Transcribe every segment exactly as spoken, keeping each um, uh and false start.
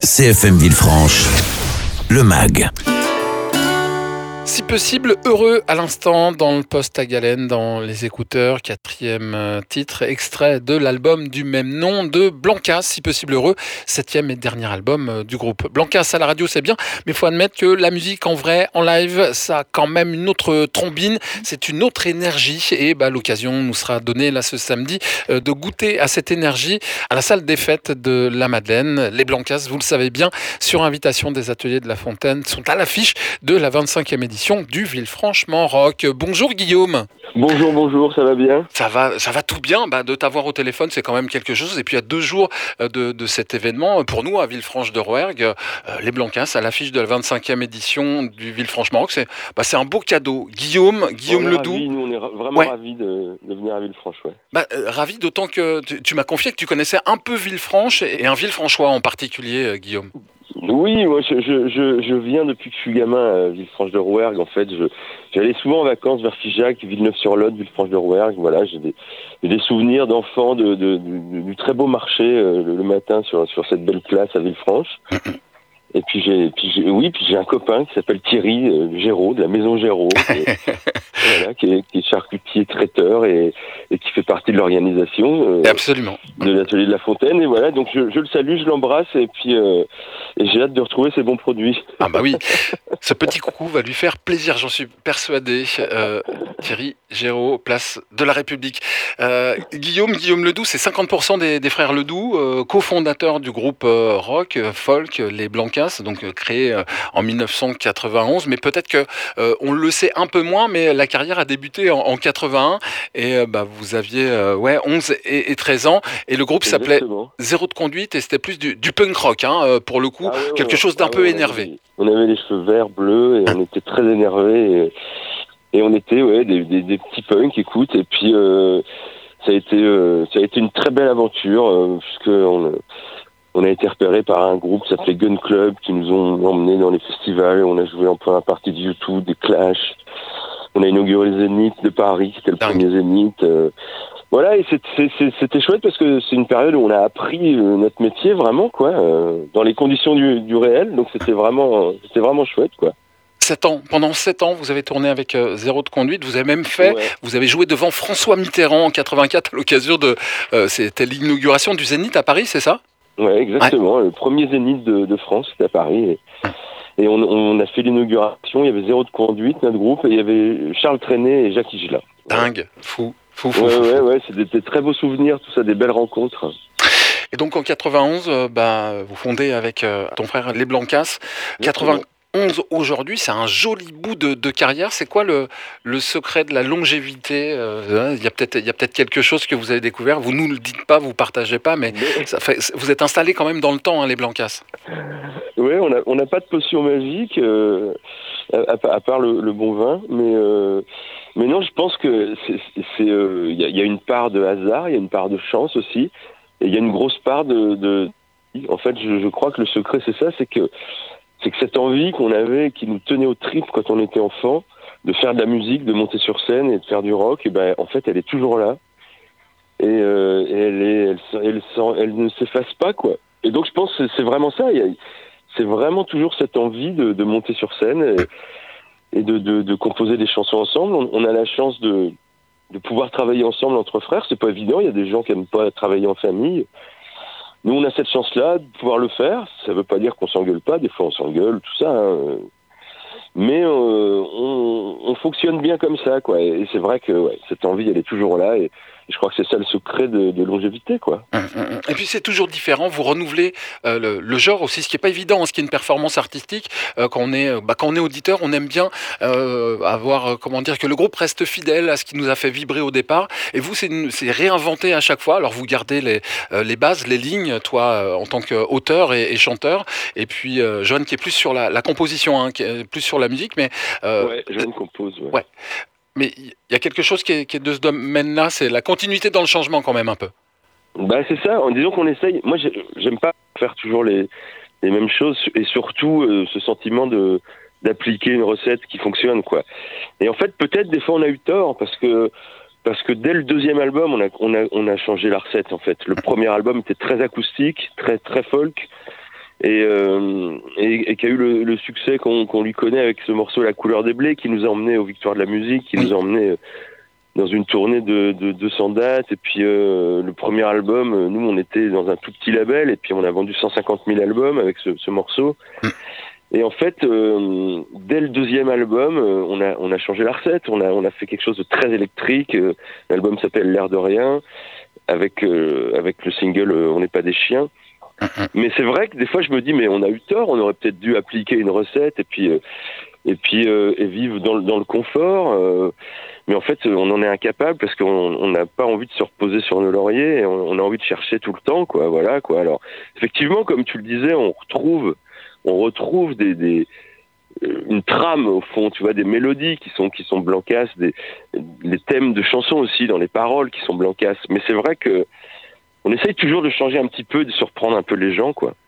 C F M Villefranche, le mag. Si possible, heureux à l'instant dans le poste à galène, dans les écouteurs, quatrième euh, titre, extrait de l'album du même nom de Blancas, si possible heureux, septième et dernier album euh, du groupe. Blancas à la radio c'est bien, mais il faut admettre que la musique en vrai, en live, ça a quand même une autre trombine, c'est une autre énergie et bah, l'occasion nous sera donnée là ce samedi euh, de goûter à cette énergie à la salle des fêtes de la Madeleine. Les Blancas, vous le savez bien, sur invitation des ateliers de La Fontaine, sont à l'affiche de la vingt-cinquième édition du Villefranchement Rock. Bonjour Guillaume. Bonjour, bonjour, ça va bien ? Ça va, ça va tout bien. Bah, de t'avoir au téléphone, c'est quand même quelque chose. Et puis à deux jours de, de cet événement, pour nous à Villefranche-de-Rouergue, euh, les Blancas à l'affiche de la vingt-cinquième édition du Villefranchement Rock, c'est, bah, c'est un beau cadeau. Guillaume, Guillaume on est Ledoux. Ravis, nous, on est ra- vraiment ouais. ravis de, de venir à Villefranche. Ouais. Bah, euh, ravi, d'autant que tu, tu m'as confié que tu connaissais un peu Villefranche et un Villefranchois en particulier, euh, Guillaume. Oui, moi je, je, je, je viens depuis que je suis gamin à Villefranche-de-Rouergue. En fait, je, j'allais souvent en vacances vers Figeac, Villeneuve-sur-Lot, Villefranche-de-Rouergue. Voilà, j'ai des, j'ai des souvenirs d'enfants de, de, de, du très beau marché euh, le, le matin sur, sur cette belle place à Villefranche. Et puis j'ai, puis j'ai, oui, puis j'ai un copain qui s'appelle Thierry euh, Géraud, de la maison Géraud, qui est, voilà, qui est, qui est charcutier traiteur et, et qui fait partie de l'organisation euh, Absolument. de l'atelier de La Fontaine. Et voilà, donc je, je le salue, je l'embrasse et puis euh, et j'ai hâte de retrouver ses bons produits. Ah bah oui, ce petit coucou va lui faire plaisir, j'en suis persuadé. Euh, Thierry Géraud, place de la République. Euh, Guillaume, Guillaume Ledoux, c'est cinquante pour cent des, des frères Ledoux, euh, cofondateurs du groupe euh, rock, euh, folk, les Blancas, donc euh, créé euh, en dix-neuf cent quatre-vingt-onze. Mais peut-être que euh, on le sait un peu moins, mais la carrière a débuté en, en quatre-vingt-un et euh, bah, vous aviez euh, ouais, onze et, et treize ans et le groupe s'appelait Exactement. Zéro de conduite et c'était plus du, du punk rock hein, pour le coup. Ah ouais, Quelque ouais, chose d'un ah peu ouais, énervé. On avait, on avait les cheveux verts, bleus, et on était très énervés. Et, et on était ouais, des, des, des petits punks, écoute. Et puis, euh, ça, a été, euh, ça a été une très belle aventure, euh, puisqu'on on a été repérés par un groupe qui s'appelait Gun Club, qui nous ont emmenés dans les festivals. On a joué en première partie de YouTube, des Clash. On a inauguré le Zénith de Paris, c'était le Dingue. premier Zénith. Euh, Voilà, et c'est, c'est, c'est, c'était chouette parce que c'est une période où on a appris euh, notre métier vraiment, quoi, euh, dans les conditions du, du réel. Donc c'était vraiment, c'était vraiment chouette, quoi. sept ans. Pendant sept ans, vous avez tourné avec euh, Zéro de conduite. Vous avez même fait, Ouais. vous avez joué devant François Mitterrand en quatre-vingt-quatre à l'occasion de, euh, c'était l'inauguration du Zénith à Paris, c'est ça ? Ouais, exactement. Ouais. Le premier Zénith de, de France, c'était à Paris. Et, et on, on a fait l'inauguration. Il y avait Zéro de conduite, notre groupe, et il y avait Charles Trenet et Jacques Higelin. Dingue, fou, fou, fou. Ouais, fou, ouais, fou. ouais. C'était des très beaux souvenirs, tout ça, des belles rencontres. Et donc en quatre-vingt-onze, euh, bah, vous fondez avec euh, ton frère les Blancas. quatre-vingt-onze aujourd'hui, c'est un joli bout de, de carrière. C'est quoi le, le secret de la longévité euh, Il y a peut-être, il y a peut-être quelque chose que vous avez découvert. Vous nous le dites pas, vous partagez pas, mais Mais- ça fait, vous êtes installés quand même dans le temps, hein, les Blancas. Ouais, on n'a on n'a pas de potion magique, euh, à, à part le, le bon vin, mais euh, mais non, je pense que c'est c'est euh, il y, a, il y a une part de hasard, il y a une part de chance aussi, et il y a une grosse part de, de en fait, je, je crois que le secret c'est ça, c'est que c'est que cette envie qu'on avait, qui nous tenait aux tripes quand on était enfant, de faire de la musique, de monter sur scène et de faire du rock, et ben en fait, elle est toujours là, et, euh, et elle est, elle, elle, elle, elle ne s'efface pas, quoi. Et donc je pense que c'est vraiment ça. Il y a, c'est vraiment toujours cette envie de, de monter sur scène et, et de, de, de composer des chansons ensemble. On, on a la chance de, de pouvoir travailler ensemble entre frères. C'est pas évident. Il y a des gens qui n'aiment pas travailler en famille. Nous, on a cette chance-là de pouvoir le faire. Ça veut pas dire qu'on s'engueule pas. Des fois, on s'engueule, tout ça. Hein. Mais euh, on, on fonctionne bien comme ça, quoi. Et c'est vrai que ouais, cette envie, elle est toujours là. Et, je crois que c'est ça le secret de, de longévité, quoi. Et puis c'est toujours différent, vous renouvelez euh, le, le genre aussi, ce qui n'est pas évident, hein, ce qui est une performance artistique. Euh, quand, on est, bah, quand on est auditeur, on aime bien euh, avoir, euh, comment dire, que le groupe reste fidèle à ce qui nous a fait vibrer au départ. Et vous, c'est, une, c'est réinventer à chaque fois. Alors vous gardez les, euh, les bases, les lignes, toi euh, en tant qu'auteur et, et chanteur. Et puis euh, Joanne qui est plus sur la, la composition, hein, qui est plus sur la musique. Mais, euh, ouais, Joanne compose. Ouais. ouais. Mais il y a quelque chose qui est, qui est de ce domaine-là, c'est la continuité dans le changement quand même un peu. Bah c'est ça, en disant qu'on essaye. Moi j'aime pas faire toujours les, les mêmes choses et surtout euh, ce sentiment de d'appliquer une recette qui fonctionne, quoi. Et en fait peut-être des fois on a eu tort parce que parce que dès le deuxième album on a on a on a changé la recette en fait. Le premier album était très acoustique, très très folk et, euh, et, et qui a eu le, le succès qu'on, qu'on lui connaît avec ce morceau La couleur des blés, qui nous a emmenés aux Victoires de la musique, qui oui. nous a emmenés dans une tournée de, de deux cents dates. Et puis euh, le premier album, nous on était dans un tout petit label, et puis on a vendu cent cinquante mille albums avec ce, ce morceau. Et en fait, euh, dès le deuxième album, euh, on a on a changé la recette. On a on a fait quelque chose de très électrique. Euh, l'album s'appelle L'air de rien, avec euh, avec le single euh, On n'est pas des chiens. Mais c'est vrai que des fois je me dis mais on a eu tort. On aurait peut-être dû appliquer une recette et puis euh, et puis euh, et vivre dans le dans le confort. Euh, mais en fait, on en est incapable parce qu'on on n'a pas envie de se reposer sur nos lauriers. Et on, on a envie de chercher tout le temps, quoi. Voilà, quoi. Alors effectivement, comme tu le disais, on retrouve on retrouve des, des une trame au fond, tu vois, des mélodies qui sont qui sont blancasses, des les thèmes de chansons aussi dans les paroles qui sont blancasses. Mais c'est vrai que on essaye toujours de changer un petit peu, de surprendre un peu les gens, quoi.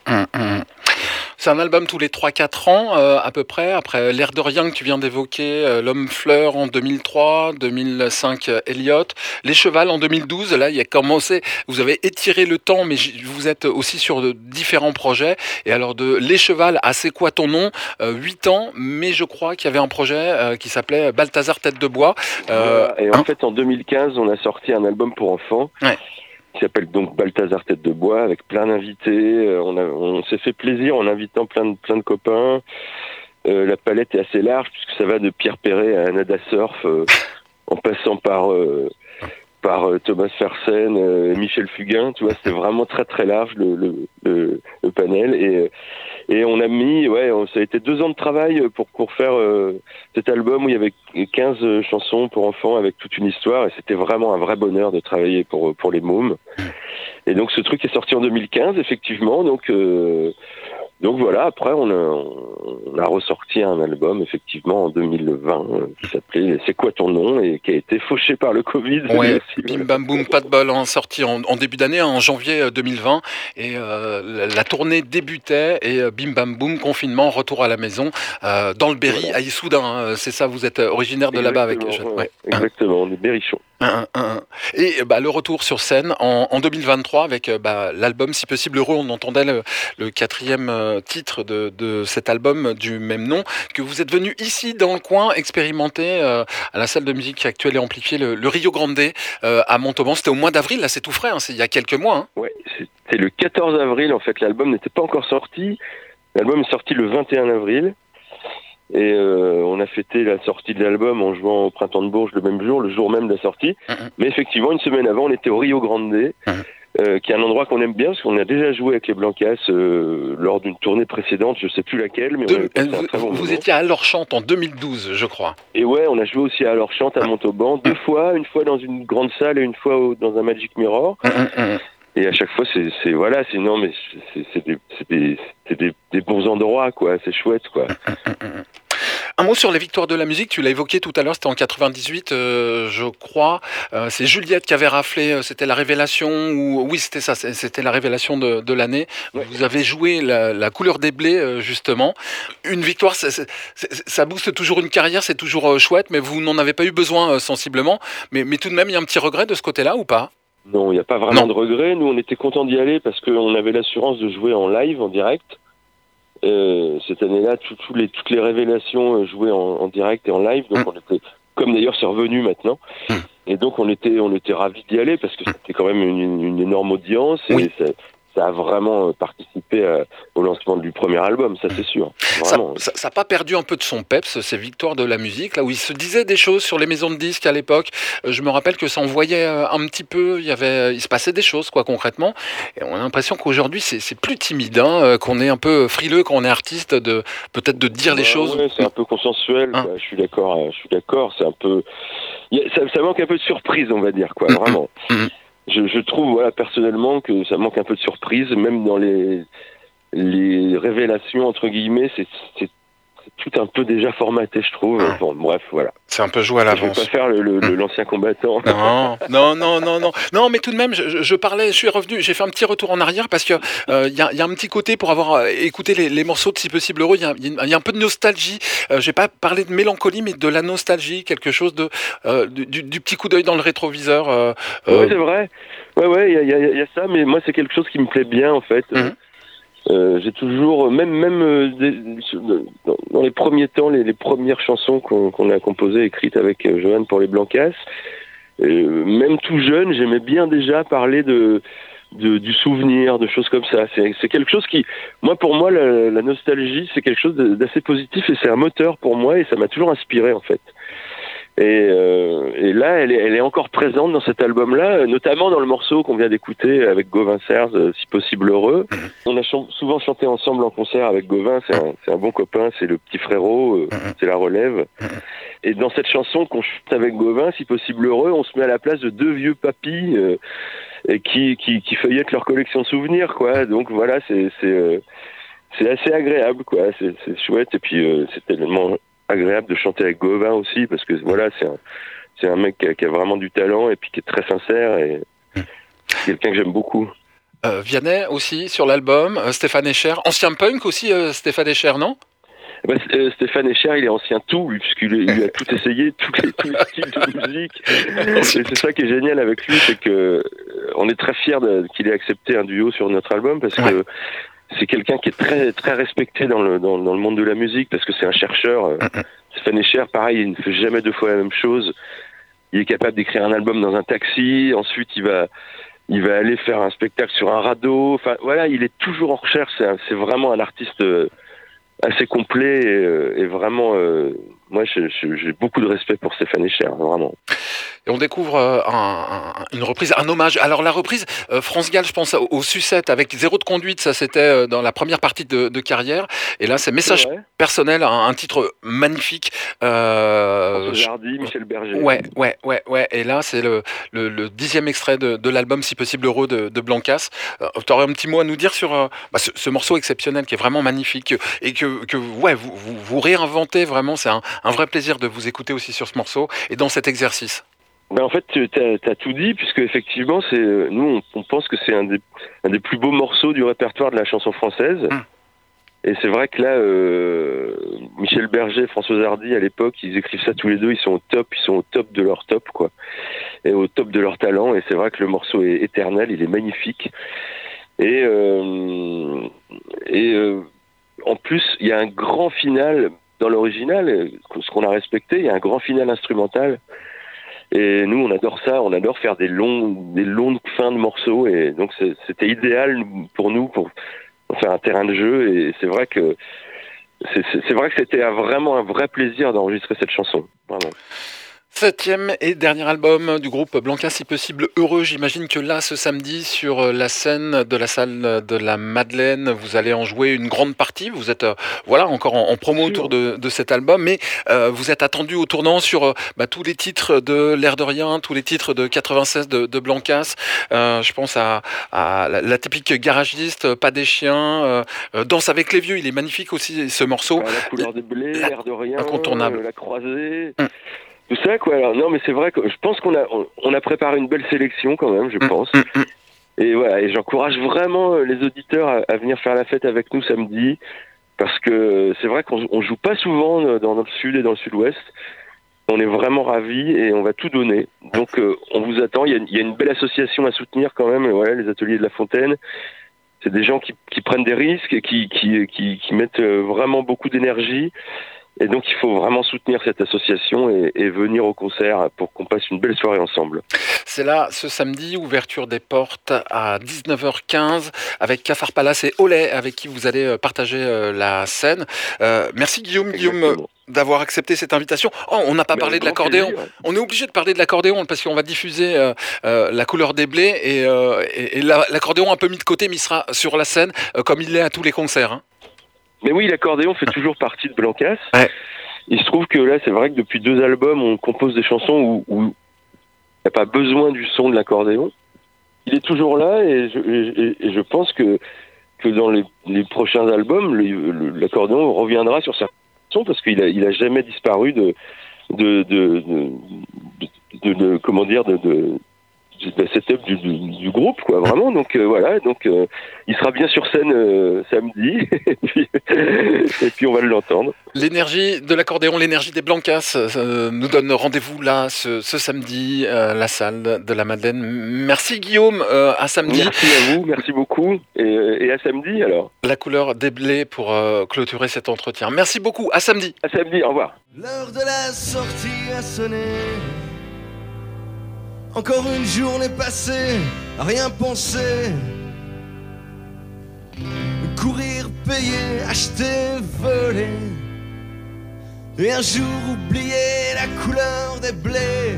C'est un album tous les trois quatre ans, euh, à peu près. Après L'air de rien que tu viens d'évoquer, euh, L'homme fleur en deux mille trois, deux mille cinq, euh, Elliot, Les chevals en deux mille douze. Là, il y a commencé, vous avez étiré le temps, mais j- vous êtes aussi sur de différents projets. Et alors, de Les chevals à C'est quoi ton nom, euh, huit ans, mais je crois qu'il y avait un projet euh, qui s'appelait Balthazar Tête de Bois. Euh, et en hein fait, en deux mille quinze, on a sorti un album pour enfants. Ouais. Qui s'appelle donc Balthazar Tête de Bois, avec plein d'invités. Euh, on, a, on s'est fait plaisir en invitant plein de, plein de copains. Euh, la palette est assez large, puisque ça va de Pierre Perret à Nada Surf, euh, en passant par, euh, par euh, Thomas Fersen euh, et Michel Fugain. Tu vois, c'était vraiment très très large le, le, le, le panel. Et, et on a mis, ouais, ça a été deux ans de travail pour, pour faire euh, cet album où il y avait quinze chansons pour enfants avec toute une histoire. Et c'était vraiment un vrai bonheur de travailler pour, pour les mômes. Et donc ce truc est sorti en deux mille quinze, effectivement. Donc, euh, donc voilà, après on a, on a ressorti un album, effectivement, en deux mille vingt, euh, qui s'appelait C'est quoi ton nom, et qui a été fauché par le Covid. Ouais, bim bam boum, pas de bol, hein, sorti en, en début d'année, en janvier deux mille vingt. Et euh, la, la tournée débutait, et euh, bim bam boum, confinement, retour à la maison, euh, dans le Berry, voilà. À Issoudun. Hein, c'est ça, vous êtes originaire de exactement, là-bas avec ouais, ouais. Exactement, on est berrichon. Un, un, un. Et bah, le retour sur scène en, en deux mille vingt-trois avec bah, l'album Si possible heureux. On entendait le, le quatrième euh, titre de, de cet album du même nom, que vous êtes venu ici dans le coin expérimenter euh, à la salle de musique actuelle et amplifiée, le, le Rio Grande euh, à Montauban. C'était au mois d'avril, là c'est tout frais, hein, c'est il y a quelques mois. Hein. Ouais, c'était le quatorze avril en fait, l'album n'était pas encore sorti. L'album est sorti le vingt et un avril. Et euh, on a fêté la sortie de l'album en jouant au Printemps de Bourges le même jour, le jour même de la sortie. Mmh. Mais effectivement, une semaine avant, on était au Rio Grande, mmh. euh, qui est un endroit qu'on aime bien, parce qu'on a déjà joué avec les Blancas euh, lors d'une tournée précédente, je sais plus laquelle, mais de, on avait passé vous, un très bon vous moment. étiez à Lorchante en deux mille douze, je crois. Et ouais, on a joué aussi à Lorchante, à Montauban, deux fois, une fois dans une grande salle et une fois au, dans un Magic Mirror. Mmh, mmh. Et à chaque fois, c'est, c'est voilà, c'est non, mais c'est, c'est, des, c'est, des, c'est des, des bons endroits, quoi. C'est chouette, quoi. Un mot sur les victoires de la musique, tu l'as évoqué tout à l'heure, c'était en quatre-vingt-dix-huit, euh, je crois. Euh, c'est Juliette qui avait raflé, euh, c'était la révélation, ou oui, c'était ça, c'était la révélation de, de l'année. Ouais. Vous avez joué la, la couleur des blés, euh, justement. Une victoire, c'est, c'est, c'est, ça booste toujours une carrière, c'est toujours euh, chouette, mais vous n'en avez pas eu besoin euh, sensiblement. Mais, mais tout de même, il y a un petit regret de ce côté-là ou pas ? Non, il n'y a pas vraiment non. de regret. Nous, on était contents d'y aller parce qu'on avait l'assurance de jouer en live, en direct. Euh, cette année-là, tout, tout les, toutes les révélations euh, jouées en, en direct et en live, donc mmh. on était, comme d'ailleurs c'est revenu maintenant, mmh. et donc on était, on était ravis d'y aller parce que c'était quand même une, une énorme audience et oui. ça, ça a vraiment participé à, au lancement du premier album, ça c'est sûr. Vraiment. Ça n'a pas perdu un peu de son peps, ces victoires de la musique, là où il se disait des choses sur les maisons de disques à l'époque. Je me rappelle que ça envoyait un petit peu, il, y avait, il se passait des choses quoi concrètement. Et on a l'impression qu'aujourd'hui c'est, c'est plus timide, hein, qu'on est un peu frileux quand on est artiste, de, peut-être de dire ouais, les choses. Ouais, c'est un peu consensuel, hein. Je suis d'accord, je suis d'accord, c'est un peu... Ça, ça manque un peu de surprise, on va dire, quoi, vraiment. Je, je trouve, voilà, personnellement, que ça manque un peu de surprise, même dans les, les révélations, entre guillemets, c'est, c'est, c'est tout un peu déjà formaté, je trouve. Ah. Bon, bref, voilà. C'est un peu joué à l'avance. Je ne vais pas faire le, le, le, l'ancien combattant. Non, non, non, non, non. Non, mais tout de même, je, je parlais, je suis revenu, j'ai fait un petit retour en arrière parce que il euh, y, a, y a un petit côté pour avoir écouté les, les morceaux de Si possible heureux, il y, y, y a un peu de nostalgie. Euh, j'ai pas parlé de mélancolie, mais de la nostalgie, quelque chose de euh, du, du petit coup d'œil dans le rétroviseur. Euh, ouais, c'est vrai. Ouais, ouais, il y a, y, a, y a ça, mais moi c'est quelque chose qui me plaît bien en fait. Mm-hmm. Euh, j'ai toujours, même même euh, des, dans, dans les premiers temps, les, les premières chansons qu'on, qu'on a composées, écrites avec euh, Johan pour les Blancas, euh, même tout jeune, j'aimais bien déjà parler de, de du souvenir, de choses comme ça. C'est, c'est quelque chose qui, moi pour moi, la, la nostalgie, c'est quelque chose d'assez positif et c'est un moteur pour moi et ça m'a toujours inspiré en fait. Et, euh, et là, elle est, elle est encore présente dans cet album-là, notamment dans le morceau qu'on vient d'écouter avec Gauvin Serge, euh, Si possible heureux. On a ch- souvent chanté ensemble en concert avec Gauvin, c'est un, c'est un bon copain, c'est le petit frérot, euh, c'est la relève. Et dans cette chanson qu'on chante avec Gauvin, Si possible heureux, on se met à la place de deux vieux papis euh, et qui, qui, qui feuillettent leur collection de souvenirs, quoi. Donc voilà, c'est, c'est, euh, c'est assez agréable, quoi. C'est, c'est chouette et puis euh, c'est tellement agréable de chanter avec Gauvin aussi parce que voilà, c'est un, c'est un mec qui a, qui a vraiment du talent et puis qui est très sincère et c'est quelqu'un que j'aime beaucoup. Euh, Vianney aussi sur l'album, euh, Stéphane Escher, ancien punk aussi, euh, Stéphane Escher, non? Bah, euh, Stéphane Escher, il est ancien tout, lui, puisqu'il il a tout essayé, tous les, tous les styles de musique. Et c'est ça qui est génial avec lui, c'est que euh, on est très fiers de, qu'il ait accepté un duo sur notre album parce que ouais. C'est quelqu'un qui est très très respecté dans le dans, dans le monde de la musique parce que c'est un chercheur. Euh, Stéphane Escher, pareil, il ne fait jamais deux fois la même chose. Il est capable d'écrire un album dans un taxi, ensuite il va il va aller faire un spectacle sur un radeau. Enfin voilà, il est toujours en recherche. C'est, un, c'est vraiment un artiste euh, assez complet et, euh, et vraiment. Euh, moi, je, je, j'ai beaucoup de respect pour Stéphane Escher, vraiment. Et on découvre euh, un, un, une reprise, un hommage. Alors la reprise, euh, France Gall, je pense au, au Sucette avec Zéro de conduite, ça c'était euh, dans la première partie de, de carrière. Et là c'est Message ouais. personnel, un, un titre magnifique. Euh, François Hardy, Michel Berger. Ouais, ouais, ouais, ouais. Et là c'est le, le, le dixième extrait de, de l'album Si possible heureux de, de Blancas. Euh, tu aurais un petit mot à nous dire sur euh, bah, ce, ce morceau exceptionnel qui est vraiment magnifique et que, que ouais, vous, vous, vous réinventez vraiment. C'est un, un vrai plaisir de vous écouter aussi sur ce morceau et dans cet exercice. Ben en fait, tu as tout dit, puisque effectivement, c'est nous, on, on pense que c'est un des, un des plus beaux morceaux du répertoire de la chanson française. Mmh. Et c'est vrai que là, euh, Michel Berger, François Hardy, à l'époque, ils écrivent ça tous les deux, ils sont au top, ils sont au top de leur top, quoi. Et au top de leur talent. Et c'est vrai que le morceau est éternel, il est magnifique. Et, euh, et euh, en plus, il y a un grand final dans l'original, ce qu'on a respecté, il y a un grand final instrumental. Et nous, on adore ça, on adore faire des longs, des longues fins de morceaux, et donc c'est, c'était idéal pour nous pour, pour faire un terrain de jeu. Et c'est vrai que c'est, c'est, c'est vrai que c'était un, vraiment un vrai plaisir d'enregistrer cette chanson, vraiment. Septième et dernier album du groupe Blancas, Si possible heureux. J'imagine que là, ce samedi, sur la scène de la salle de la Madeleine, vous allez en jouer une grande partie. Vous êtes euh, voilà encore en, en promo autour de, de cet album, mais euh, vous êtes attendu au tournant sur euh, bah, tous les titres de L'air de rien, tous les titres de quatre-vingt-seize de, de Blancas. Euh, je pense à, à la, la typique garagiste, Pas des chiens, euh, Danse avec les vieux. Il est magnifique aussi ce morceau. Bah, la couleur des blés, la, L'air de rien, incontournable. La croisée. Hum. Tout ça, quoi. Alors, non, mais c'est vrai que je pense qu'on a, on, on a préparé une belle sélection quand même, je pense. Mmh, mmh. Et voilà, et j'encourage vraiment les auditeurs à, à venir faire la fête avec nous samedi, parce que c'est vrai qu'on on joue pas souvent dans, dans le sud et dans le sud-ouest. On est vraiment ravis et on va tout donner. Donc, euh, on vous attend. Il y, a, il y a une belle association à soutenir quand même. Voilà, les ateliers de La Fontaine. C'est des gens qui, qui prennent des risques et qui, qui, qui, qui mettent vraiment beaucoup d'énergie. Et donc, il faut vraiment soutenir cette association et, et venir au concert pour qu'on passe une belle soirée ensemble. C'est là, ce samedi, ouverture des portes à dix-neuf heures quinze avec Cafard Palace et Olé, avec qui vous allez partager la scène. Euh, merci Guillaume, Exactement. Guillaume, d'avoir accepté cette invitation. Oh, on n'a pas Mais parlé de l'accordéon. Plaisir. On est obligé de parler de l'accordéon parce qu'on va diffuser euh, euh, La couleur des blés et, euh, et, et la, l'accordéon un peu mis de côté, mais il sera sur la scène euh, comme il l'est à tous les concerts. Hein. Mais oui, l'accordéon fait toujours partie de Blancas. Ouais. Il se trouve que là, c'est vrai que depuis deux albums, on compose des chansons où, où il n'y a pas besoin du son de l'accordéon. Il est toujours là et je, et, et je pense que, que dans les, les prochains albums, le, le, l'accordéon reviendra sur certaines chansons parce qu'il a, il a jamais disparu de, de, de, de, de, de, de comment dire, de, de, le setup du, du, du groupe, quoi, vraiment. Donc euh, voilà, donc euh, il sera bien sur scène euh, samedi, et, puis, et puis on va l'entendre. L'énergie de l'accordéon, l'énergie des Blancas euh, nous donne rendez-vous là ce, ce samedi à la salle de la Madeleine. Merci Guillaume, euh, à samedi. Merci à vous, merci beaucoup, et, et à samedi alors. La couleur des blés pour euh, clôturer cet entretien. Merci beaucoup, à samedi. À samedi, au revoir. L'heure de la sortie a sonné. Encore une journée passée, à rien penser. Courir, payer, acheter, voler. Et un jour oublier la couleur des blés.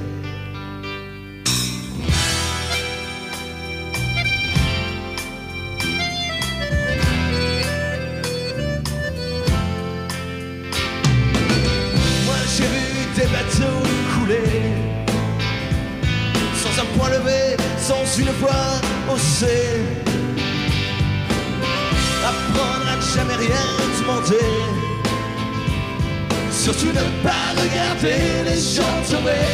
Moi j'ai vu des bateaux couler, sans un point levé, sans une voix haussée. Apprendre à ne jamais rien demander, surtout ne pas regarder les gens tomber.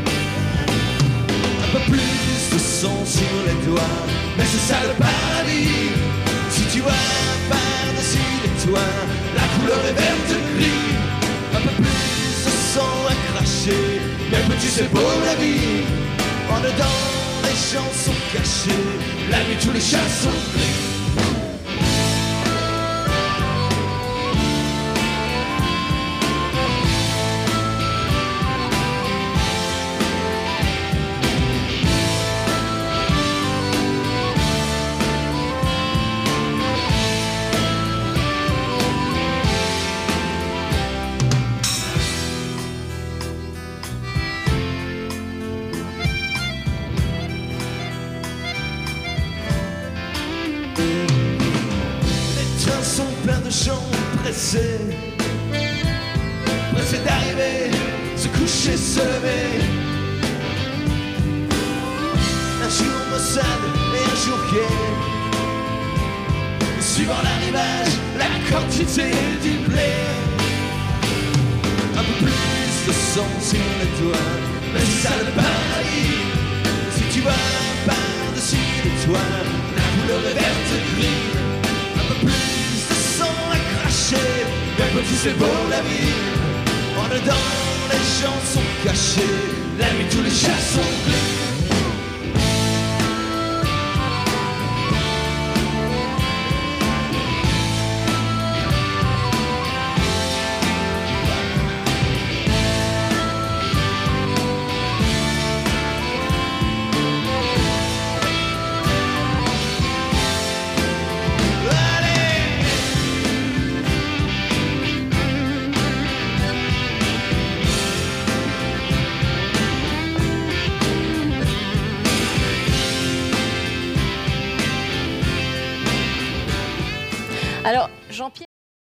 Un peu plus de sang sur les doigts, mais c'est ça le paradis. Si tu vois par-dessus les toits, la couleur est verte gris. Un peu plus de sang à cracher, mais petit c'est beau la vie. En dedans les gens sont cachés, la nuit tous les chats sont gris. Pressé, pressé d'arriver, se coucher, se lever. Un jour maussade et un jour gai, suivant l'arrivage, la quantité du blé. Un peu plus de sang sur les doigts, mais c'est ça le paradis. Si tu vois par-dessus les toits, la couleur est verte gris. Un peu plus mais petit c'est beau la vie. En dedans les gens sont cachés, la nuit tous les chats sont gris. Alors, Jean-Pierre